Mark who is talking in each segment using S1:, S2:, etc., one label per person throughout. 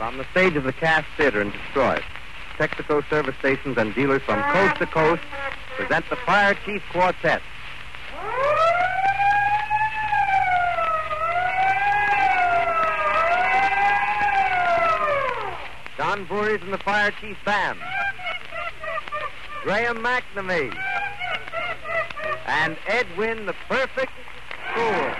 S1: From the stage of the Cass Theater in Detroit, Texaco service stations and dealers from coast to coast present the Fire Chief Quartet. Don Voorhees and the Fire Chief Band. Graham McNamee. And Edwin the Perfect Fool.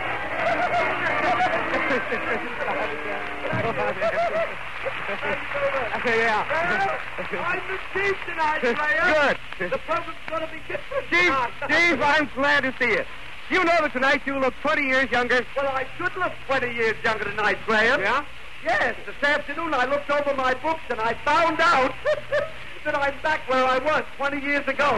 S2: Yeah. I'm the chief tonight, Graham.
S1: Good.
S2: The program's going to be different.
S1: Chief, I'm glad to see you. You know that tonight you look 20 years younger.
S2: Well, I should look 20 years younger tonight, Graham.
S1: Yeah?
S2: Yes, this afternoon I looked over my books and I found out that I'm back where I was 20 years ago.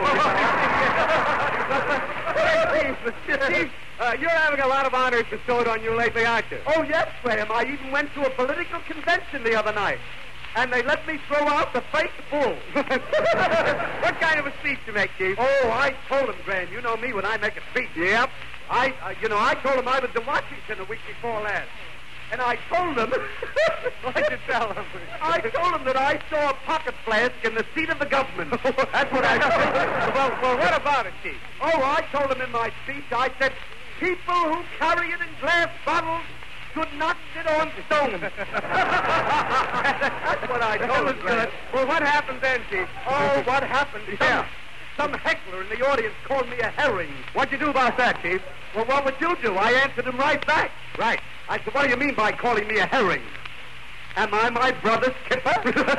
S1: Chief, you're having a lot of honors bestowed on you lately, aren't you?
S2: Oh, yes, Graham. I even went to a political convention the other night. And they let me throw out the fake bull.
S1: What kind of a speech you make, Chief?
S2: Oh, I told him, Graham. You know me when I make a speech.
S1: Yep.
S2: I told him I was in Washington a week before last. And I told him...
S1: What'd you tell him?
S2: I told him that I saw a pocket flask in the seat of the government. That's what I told.
S1: Well, what about it, Chief?
S2: Oh, I told him in my speech, I said, people who carry it in glass bottles should not sit on stones. That's what I told him.
S1: Good. Well, what happened then, Chief?
S2: Oh, what happened?
S1: Yeah.
S2: Some heckler in the audience called me a herring.
S1: What'd you do about that, Chief?
S2: Well, what would you do? I answered him right back.
S1: Right.
S2: I said, what do you mean by calling me a herring? Am I my brother's kipper?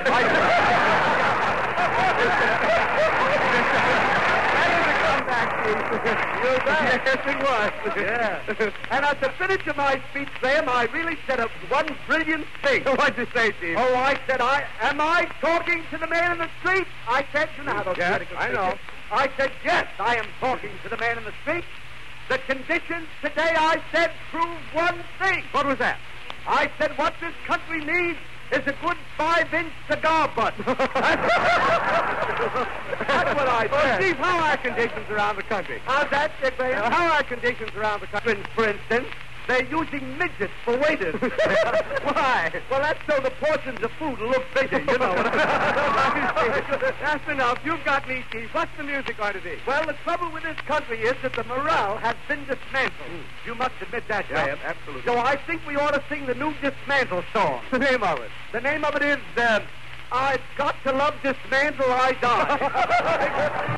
S1: You bet. Yes, it was.
S2: Yeah. And at the finish of my speech, Graham, I really said one brilliant thing.
S1: What'd you say, Chief?
S2: Oh, I said, am I talking to the man in the street? I said, you know how those
S1: Yes,
S2: political
S1: I know.
S2: speeches. I said, yes, I am talking to the man in the street. The conditions today, I said, prove one thing.
S1: What was that?
S2: I said, what this country needs is a good 5-inch cigar butt. That's what I
S1: Well,
S2: said.
S1: Chief, how are conditions around the country?
S2: How's that, Dick Graham?
S1: How are conditions around the country?
S2: For instance, they're using midgets for waiters.
S1: Why?
S2: Well, that's so the portions of food will look bigger, you know.
S1: That's enough. You've got me, Chief. What's the music going to be?
S2: Well, the trouble with this country is that the morale has been dismantled. You must admit that, Graham.
S1: Absolutely.
S2: So I think we ought to sing the new Dismantle song.
S1: The name of it?
S2: The name of it is, I've Got to Love Dismantle, I Die.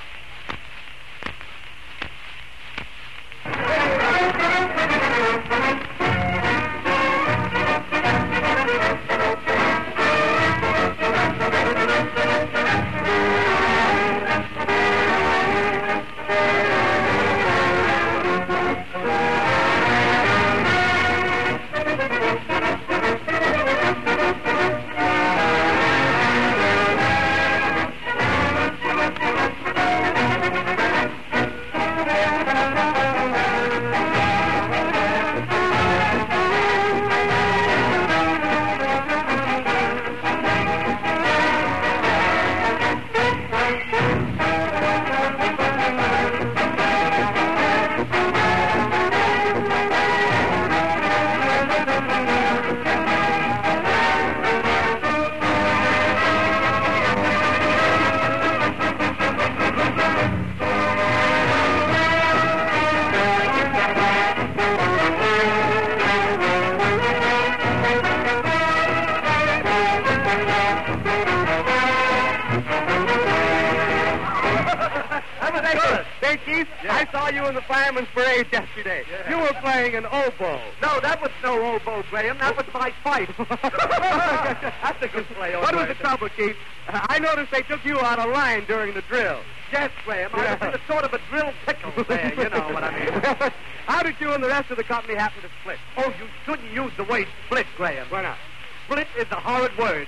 S1: Say, Chief, I saw you in the Fireman's Parade yesterday.
S2: Yeah.
S1: You were playing an oboe.
S2: No, that was no oboe, Graham. That was my fight. That's a good play, all
S1: What was
S2: right.
S1: the trouble, Chief? I noticed they took you out of line during the drill.
S2: Yes, Graham. I was in a sort of a drill pickle there, you know what I mean.
S1: How did you and the rest of the company happen to split?
S2: Oh, you shouldn't use the word split, Graham.
S1: Why not?
S2: Split is a horrid word.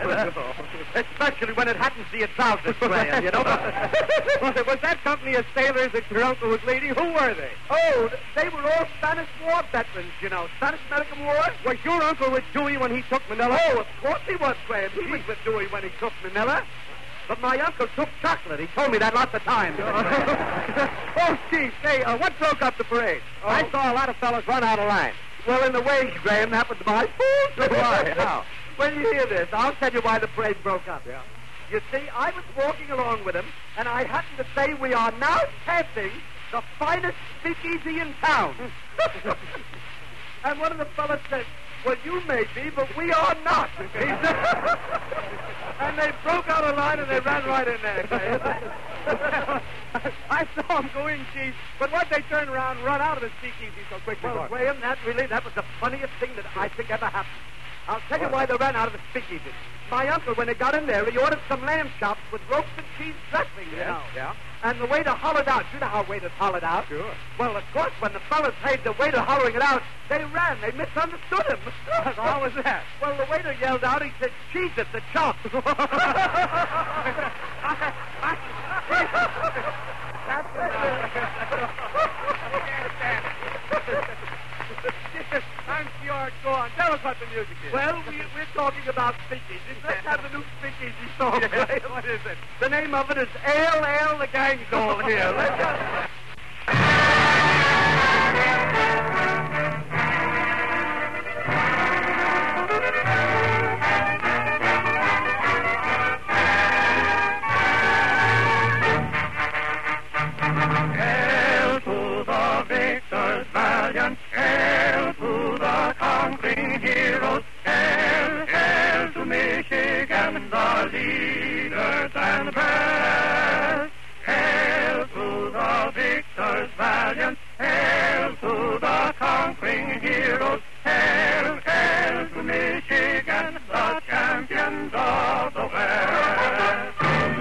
S2: Especially when it happens to your trousers, Graham, you know.
S1: Was that company of sailors that your uncle was leading? Who were they?
S2: Oh, they were all Spanish War veterans, you know. Spanish-American War.
S1: Was your uncle with Dewey when he took Manila?
S2: Oh, of course he was, Graham. He was with Dewey when he took Manila. But my uncle took chocolate. He told me that lots of times.
S1: Oh, Chief, say, what broke up the parade?
S2: Oh.
S1: I saw a lot of fellas run out of line.
S2: Well, in a way, Graham, that was my fault.
S1: Why? How?
S2: when you hear this, I'll tell you why the parade broke up.
S3: Yeah.
S2: You see, I was walking along with him, and I happened to say we are now passing the finest speakeasy in town. And one of the fellas said, well, you may be, but we are not. He said, and they broke out of line and they ran right in there.
S3: I saw them go in, Chief, but why'd they turn around and run out of the speakeasy so quickly?
S2: Well, Graham, that was the funniest thing that I think ever happened. I'll tell you why they ran out of the speakeasy. My uncle, when they got in there, he ordered some lamb chops with roast and cheese dressing, you know.
S3: Yeah.
S2: And the waiter hollered out. You know how waiters hollered out?
S3: Sure.
S2: Well, of course, when the fellas heard the waiter hollering it out, they ran. They misunderstood him.
S3: How was that?
S2: Well, the waiter yelled out. He said, cheese at the chop.
S3: I'm sure. Go on. Tell us what the music is.
S2: Well, we're talking about speakeasies. Let's have the new speakeasy song.
S3: Yes. What is it?
S2: The name of it is Ale, the Gang's All Here. Let's go.
S4: Heroes, hail to Michigan, the leaders and best. Hail to the victors valiant, hail to the conquering heroes, hail, hail to Michigan, the champions of the West.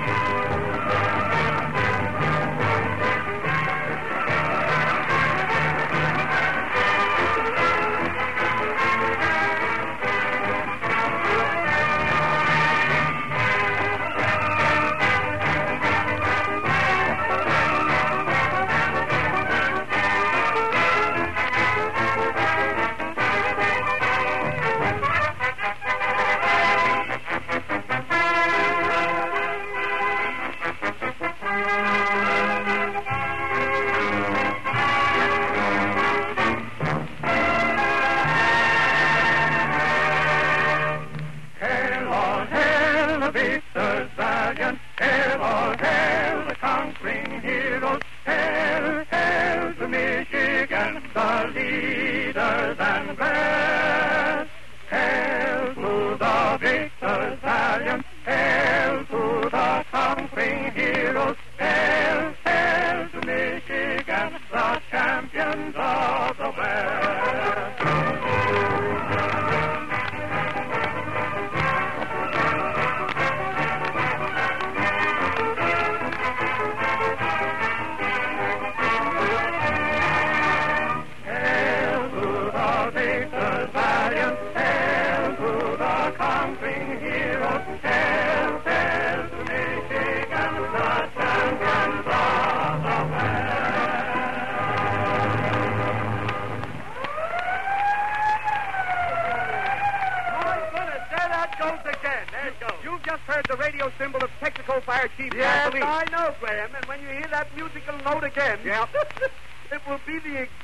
S3: Symbol of Texaco Fire Chief.
S2: Yes, I know, Graham. And when you hear that musical note again, it will be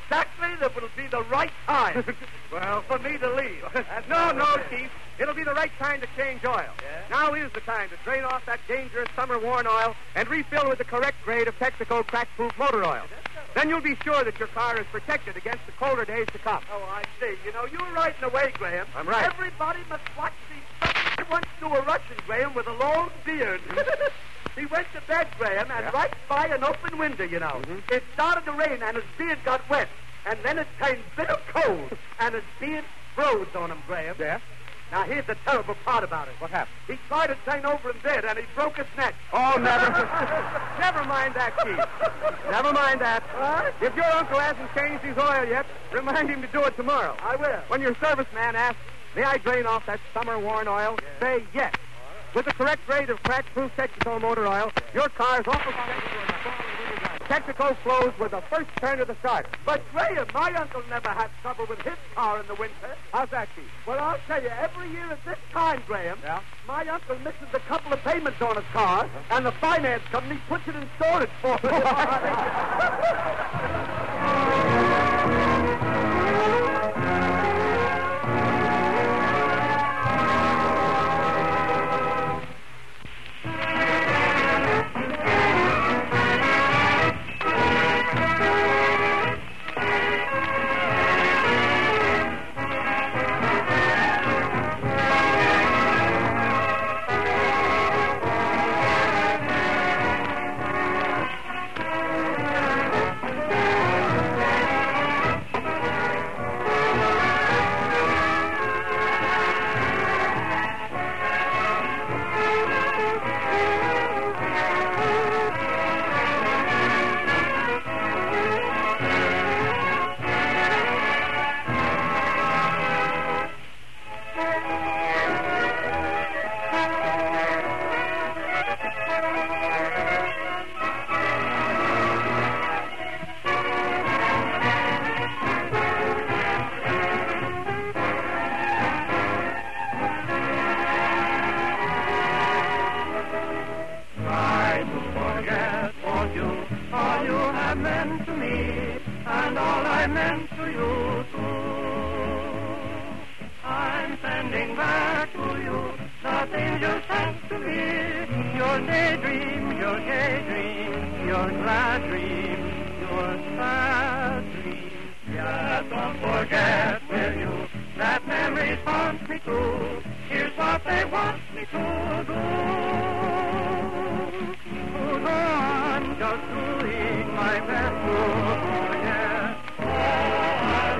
S2: the right time.
S3: Well,
S2: for me to leave.
S3: No, Chief. It'll be the right time to change oil.
S2: Yeah?
S3: Now is the time to drain off that dangerous summer-worn oil and refill with the correct grade of Texaco crack-proof motor oil. Then you'll be sure that your car is protected against the colder days to come.
S2: Oh, I see. You know, you're right in a way, Graham.
S3: I'm right.
S2: Everybody must watch these. Once knew a Russian, Graham, with a long beard. He went to bed, Graham, and right by an open window, you know.
S3: Mm-hmm.
S2: It started to rain, and his beard got wet. And then it turned bitter cold, and his beard froze on him, Graham.
S3: Yeah?
S2: Now, here's the terrible part about it.
S3: What happened?
S2: He tried to turn over in bed, and he broke his neck.
S3: Oh, never. Never mind that, Chief. Never mind that.
S2: What?
S3: If your uncle hasn't changed his oil yet, remind him to do it tomorrow.
S2: I will.
S3: When your serviceman asks, may I drain off that summer-worn oil?
S2: Yeah.
S3: Say yes. With the correct grade of crack-proof Texaco motor oil, your car's off Texaco flows with the first turn of the starter.
S2: But, Graham, my uncle never had trouble with his car in the winter.
S3: How's that, Chief?
S2: Well, I'll tell you, every year at this time, Graham,
S3: Yeah?
S2: my uncle misses a couple of payments on his car, and the finance company puts it in storage for him.
S4: and then to you too. I'm sending back to you the things you sent to me. Your daydream, your gay dream, your glad dream, your sad dream. Just don't forget, will you, that memories haunt me too. Here's what they want me to do. To go on just doing my best to forget. Oh,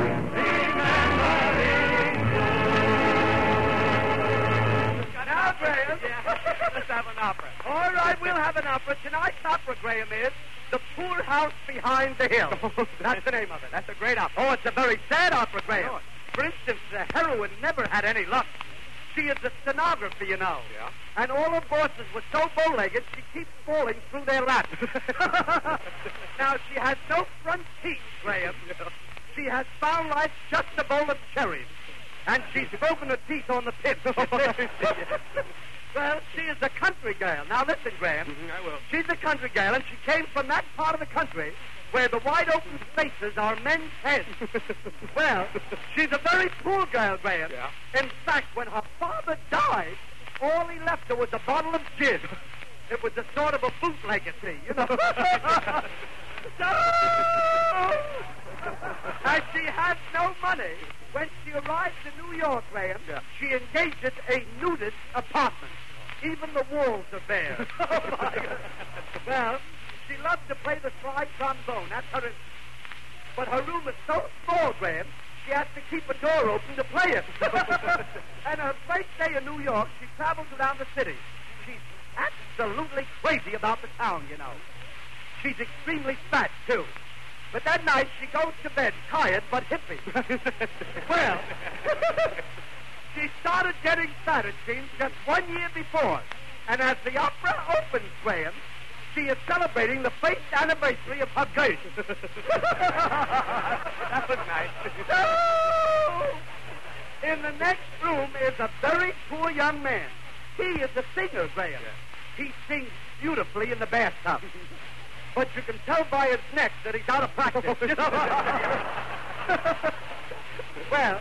S2: Now, Graham.
S3: Let's have an opera.
S2: All right, we'll have an opera. Tonight's opera, Graham, is The Poor House Behind the Hill.
S3: That's the name of it. That's a great opera.
S2: Oh, it's a very sad opera, Graham.
S3: Oh.
S2: For instance, the heroine never had any luck. She is a stenographer, you know.
S3: Yeah.
S2: And all her bosses were so bow-legged, she keeps falling through their laps. Now, she has no front teeth, Graham. She has found life just a bowl of cherries. And she's broken her teeth on the pit. Well, she is a country girl. Now, listen, Graham.
S3: I will.
S2: She's a country girl, and she came from that part of the country where the wide-open spaces are men's heads. Well, she's a very poor girl, Graham.
S3: Yeah.
S2: In fact, when her father died, all he left her was a bottle of gin. It was a sort of a boot legacy, you know. As she has no money, when she arrives in New York, Graham, she engages a nudist apartment. Even the walls are bare. Oh, my God. Well, she loves to play the slide trombone. That's her interest. But her room is so small, Graham, she has to keep a door open to play it. And her first day in New York, she travels around the city. She's absolutely crazy about the town, you know. She's extremely fat, too. But that night, she goes to bed tired but hippie. Well, she started getting fat, it seems, just 1 year before. And as the opera opens, Graham, she is celebrating the 1st anniversary of her birth.
S3: That was nice.
S2: Oh! In the next room is a very poor young man. He is a singer, Graham. He sings beautifully in the bathtub. But you can tell by his neck that he's out of practice. You know? Well,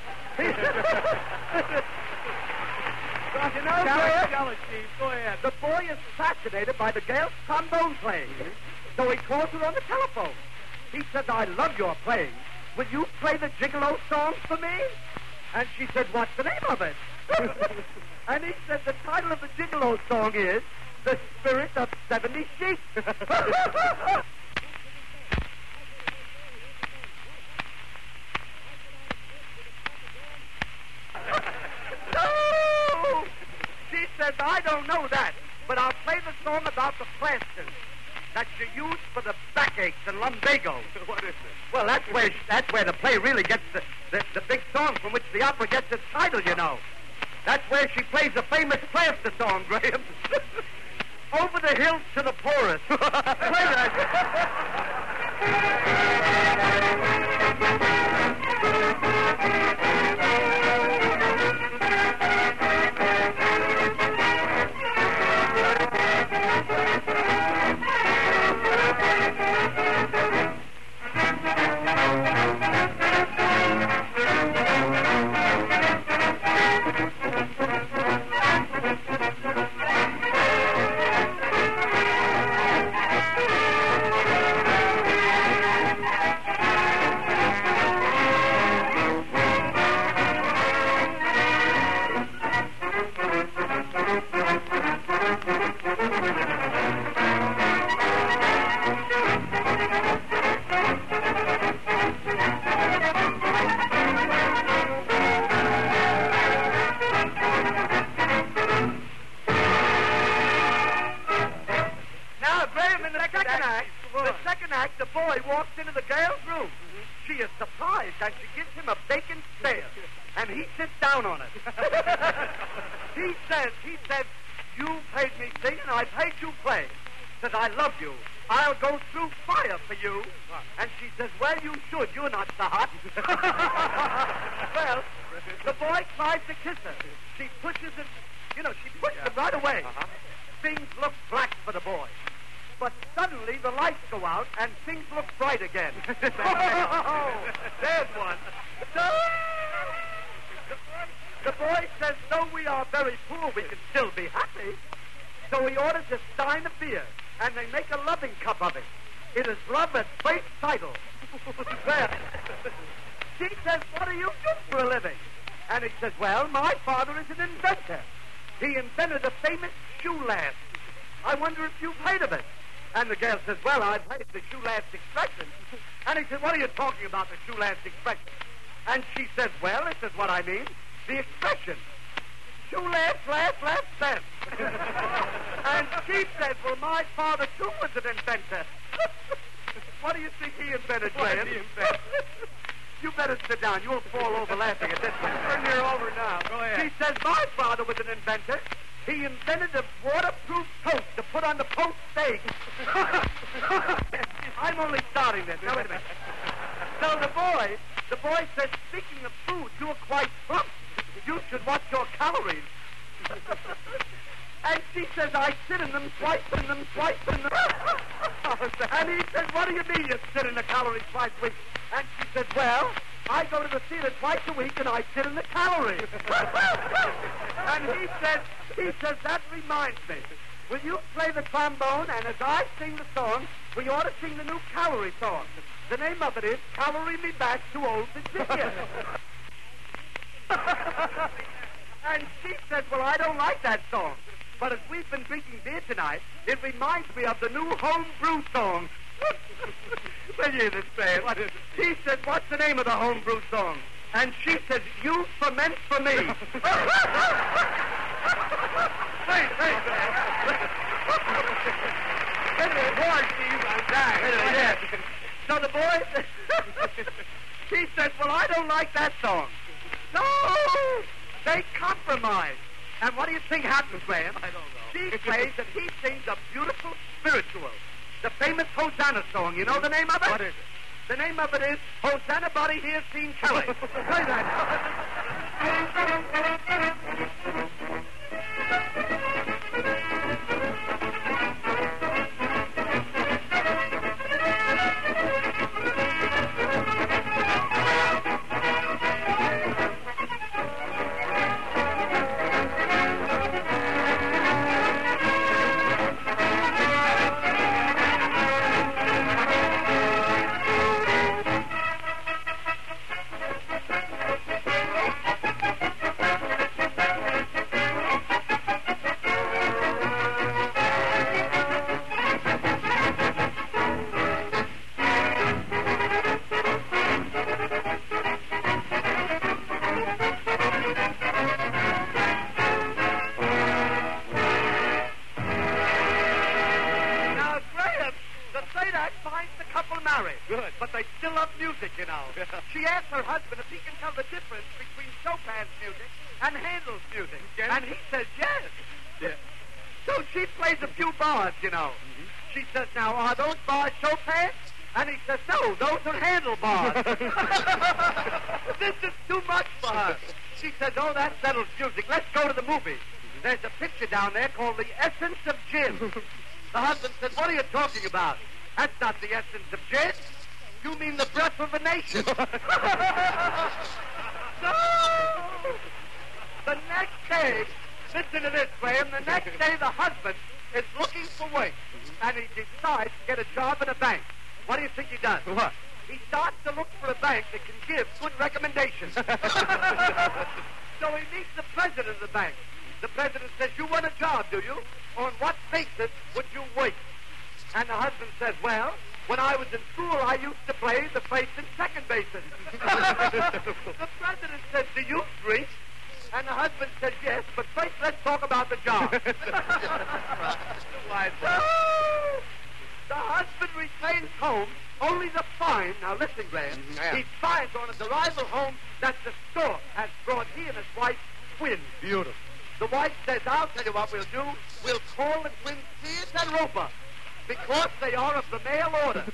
S2: you know, Graham,
S3: Go ahead.
S2: the boy is fascinated by the girl's trombone playing. So he calls her on the telephone. He says, I love your playing. Will you play the Gigolo song for me? And she said, what's the name of it? And he said, the title of the Gigolo song is The Spirit of 70 Sheep. No! She says, I don't know that, but I'll play the song about the plasters that you use for the backaches and lumbago.
S3: What is it?
S2: Well, that's where the play really gets the big song from which the opera gets its title, you know. That's where she plays the famous plaster song, Graham. Over the hills to the poorest. Play that. The boy walks into the girl's room. She is surprised, and she gives him a vacant stare, and he sits down on it. He says, you paid me sing, and I paid you play. Says, I love you. I'll go through fire for you. And she says, well, you should. You're not so hot. Well, the boy tries to kiss her. She pushes him, she pushes him right away. Things look black for the boy. But suddenly the lights go out and things look bright again. Oh, there's one. The boy says, though we are very poor, we can still be happy. So he orders a stein of beer, and they make a loving cup of it. It is love at first sight. Well, she says, what do you do for a living? And he says, well, my father is an inventor. He invented a famous shoe last. I wonder if you've heard of it. And the girl says, well, I've heard the shoe last expression. And he says, what are you talking about, the shoe last expression? And she says, well, this is what I mean. The expression. Shoe last, then. And she says, well, my father, too, was an inventor. What do you think he invented, Graham?
S3: What did he invent?
S2: You better sit down. You'll fall over laughing at this one.
S3: Turn her over now. Go ahead.
S2: She says, my father was an inventor. He invented a waterproof toast to put on the post steak. I'm only starting this. Now, wait a minute. So the boy says, speaking of food, you're quite plump. You should watch your calories. And she says, I sit in them, swiping them. And he says, what do you mean you sit in the calories twice a week? And she says, well, I go to the theater twice a week and I sit in the calories. And he says, that reminds me. Will you play the trombone, and as I sing the song, we ought to sing the new calorie song. The name of it is Calorie Me Back Too Old to Sit Here. And she says, well, I don't like that song. But as we've been drinking beer tonight, it reminds me of the new homebrew song. Will you hear this, Graham? What is it? He says, what's the name of the homebrew song? And she says, you ferment for me. Hey, boy, Steve, I'm dying. Yes. So the boy, she says, well, I don't like that song. No, they compromise. And what do you think happens, Graham?
S3: I don't know.
S2: She plays and he sings a beautiful spiritual. The famous Hosanna song. You know the name of it?
S3: What is it?
S2: The name of it is Hosanna Body Here Seen Kelly. Play that. Good. But they still love music, you know. She asked her husband if he can tell the difference between Chopin's music and Handel's music.
S3: Yes.
S2: And he says yes.
S3: Yes.
S2: So she plays a few bars, you know.
S3: Mm-hmm.
S2: She says, now, are those bars Chopin's? And he says, no, those are Handel bars. This is too much for her. She says, oh, that settles music. Let's go to the movies. There's a picture down there called The Essence of Gin. The husband says, what are you talking about? That's not the essence of gin. You mean the breath of a nation. No! The next day, listen to this, Graham. The next day, the husband is looking for work, and he decides to get a job in a bank. What do you think he does?
S3: What?
S2: He starts to look for a bank that can give good recommendations. So he meets the president of the bank. The president says, you want a job, do you? On what basis would you work? And the husband says, well, when I was in school, I used to play the first and second bases. The president says, do you drink? And the husband says, yes, but first let's talk about the job. The husband returns home only to find, now listen, Graham,
S3: Yeah.
S2: he finds on his arrival home that the stork has brought he and his wife twins.
S3: Beautiful.
S2: The wife says, I'll tell you what we'll do. We'll call the twins Sears and Roper because they are of the mail order.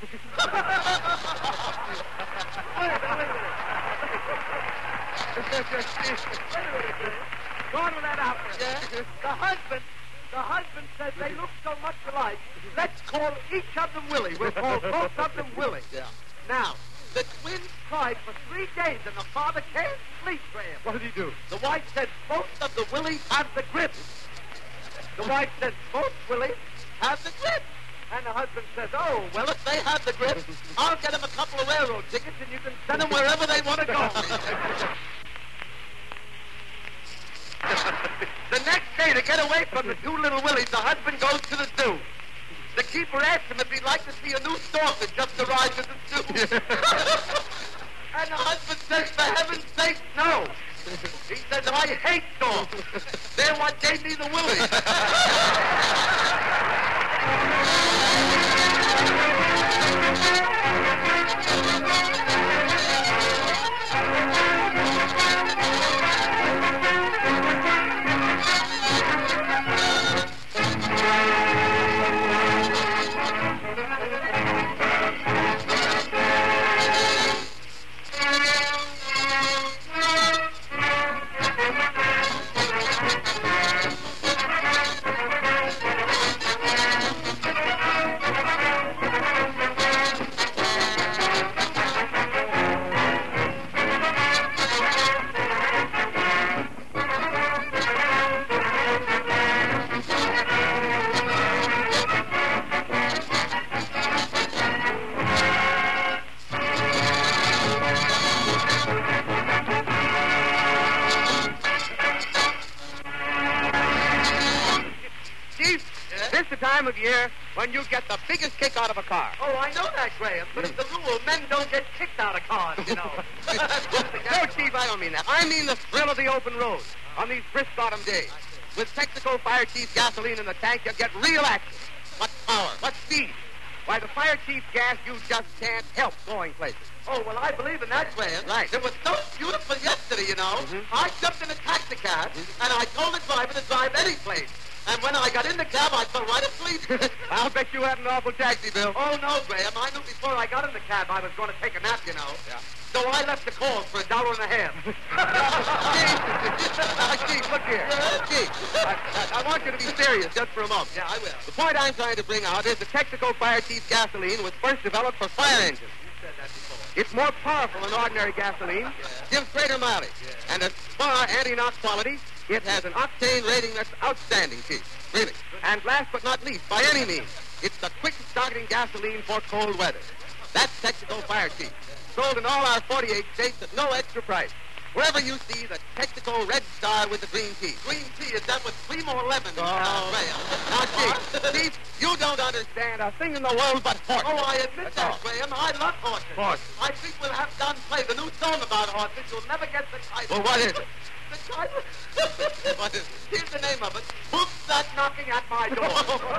S2: Go on with that outfit. Yeah. The husband The husband says they look so much alike. Let's call each of them Willie. We'll call both of them Willie.
S3: Yeah.
S2: Now, the twins tried for 3 days, and the father can't sleep, Graham.
S3: What did he do?
S2: The wife said both of the Willies have the grip. The wife said both Willies have the grip. And the husband says, oh, well, if they have the grip, I'll get them a couple of railroad tickets, and you can send them wherever they want to go. The next day, to get away from the 2 little Willies, the husband goes to the zoo. The keeper asks him if he'd like to see a new stork that just arrived at the zoo. And the husband says, for heaven's sake, no. He says, I hate storks. They're what gave me the Willies.
S3: Time of year when you get the biggest kick out of a car.
S2: Oh, I know that, Graham, but it's the rule. Men don't get kicked out of cars, you know.
S3: No, Chief, I don't mean that. I mean the thrill of the open road on these brisk autumn days. With Texaco Fire Chief gasoline in the tank, you get real action. What power, what speed. Why, the Fire Chief gas, you just can't help going places.
S2: Oh, well, I believe in that, Graham.
S3: Right.
S2: It was so beautiful yesterday, you know. I jumped in a taxi cab, and I told the driver to drive any place. And when I got in the cab, I fell right asleep.
S3: I'll bet you had an awful taxi bill.
S2: Oh, no, Graham. I knew before I got in the cab I was going to take a nap, you know.
S3: Yeah.
S2: So I left the calls for $1.50.
S3: Chief, look here. Chief, I want you to be serious just for a moment.
S2: Yeah, I will.
S3: The point I'm trying to bring out is the Texaco Fire Chief gasoline was first developed for fire engines.
S2: You said that before.
S3: It's more powerful than ordinary gasoline, gives greater mileage, and as far anti-knock quality, it has an octane rating that's outstanding, Chief. Really. And last but not least, by any means, it's the quick-starting gasoline for cold weather. That's Texaco Fire Chief. Sold in all our 48 states at no extra price. Wherever you see the Texaco Red Star with the green tea.
S2: Green tea, is that with 3 more lemons?
S3: Oh. Now, Chief, you don't understand a thing in the world but horses.
S2: Oh, I admit that, Graham. I love horses.
S3: Horses.
S2: I think we'll have Don play the new song about horses. You'll never get the title.
S3: Well, what is it?
S2: The title?
S3: What is it?
S2: Here's the name of it. Who's that knocking at my door?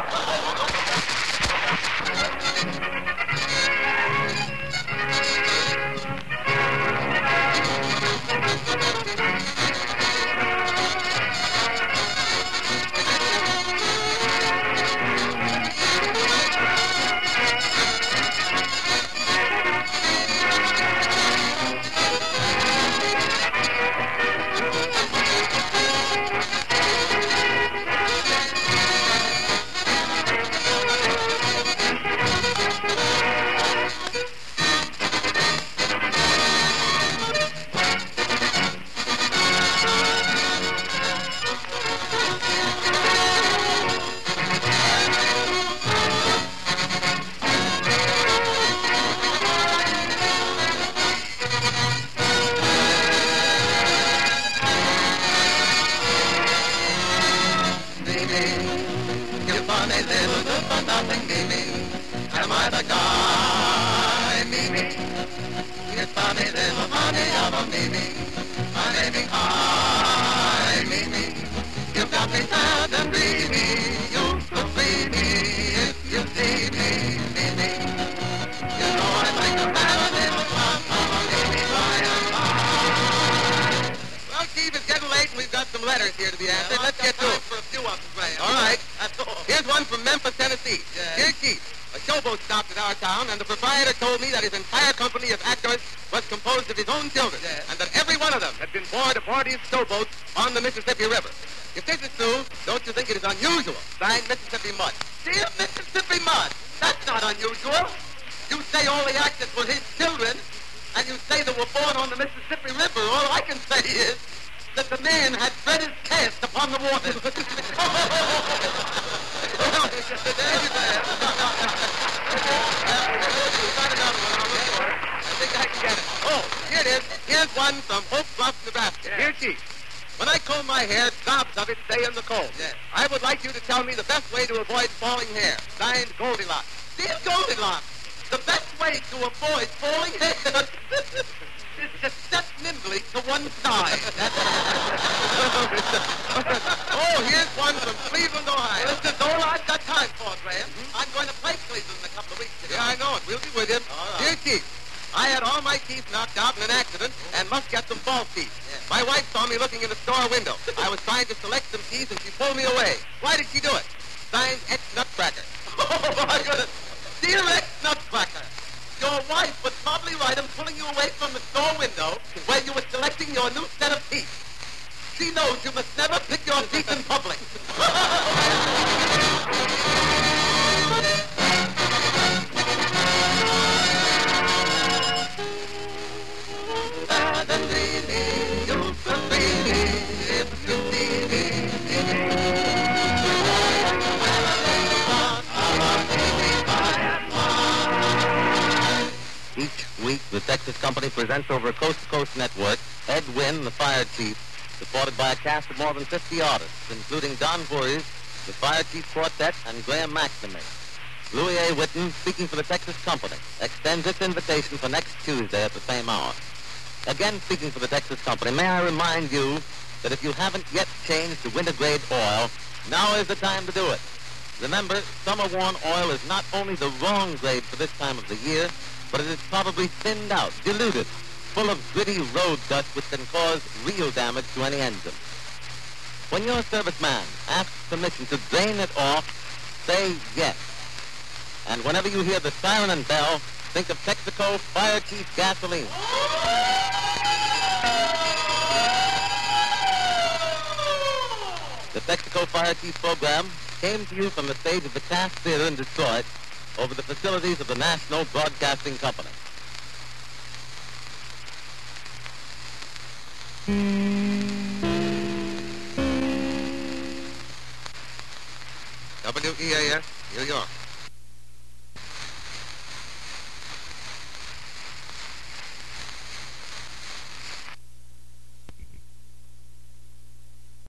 S3: Letters here to be answered. Let's get to it.
S2: For a few of them, Graham.
S3: All right.
S2: That's all.
S3: Here's one from Memphis, Tennessee.
S2: Yeah.
S3: Dear Chief, a A showboat stopped at our town, and the proprietor told me that his entire company of actors was composed of his own children, and that every one of them had been born aboard his showboat on the Mississippi River. If this is true, don't you think it is unusual? Signed, Mississippi Mud. Dear Mississippi Mud, that's not unusual. You say all the actors were his children, and you say they were born on the Mississippi River. All I can say is that the man had spread his cast upon the waters. I think I can get it. Oh, here it is. Here's one from Oak Bluff, Nebraska. Here, Chief. When I comb my hair, gobs of it stay in the cold. I would like you to tell me the best way to avoid falling hair. Signed, Goldilocks. Dear Goldilocks, the best way to avoid falling hair is to step nimbly to one side. Oh, here's one from Cleveland, Ohio. This is all I've got time for, Graham. I'm going to play Cleveland in a couple of weeks. Yeah, I know it. We'll be with you. Dear Chief, I had all my teeth knocked out in an accident and must get some false teeth. My wife saw me looking in the store window. I was trying to select some teeth and she pulled me away. Why did she do it? Signed, Ex-Nutcracker. Oh, my goodness. Dear Ex-Nutcracker, your wife was probably right in pulling you away from the store window when you were selecting your new set of teeth. She knows you must never pick your teeth in public. Each week, the Texas Company presents over a coast-to-coast network Ed Wynn, the fire chief, supported by a cast of more than 50 artists, including Don Voorhees, the Fire Chief Quartet, and Graham McNamee. Louis A. Whitten, speaking for the Texas Company, extends its invitation for next Tuesday at the same hour. Again, speaking for the Texas Company, may I remind you that if you haven't yet changed to winter-grade oil, now is the time to do it. Remember, summer-worn oil is not only the wrong grade for this time of the year, but it is probably thinned out, diluted, full of gritty road dust which can cause real damage to any engine. When your serviceman asks permission to drain it off, say yes. And whenever you hear the siren and bell, think of Texaco Fire Chief gasoline. The Texaco Fire Chief program came to you from the stage of the Cass Theater in Detroit over the facilities of the National Broadcasting Company. WEAS, New York.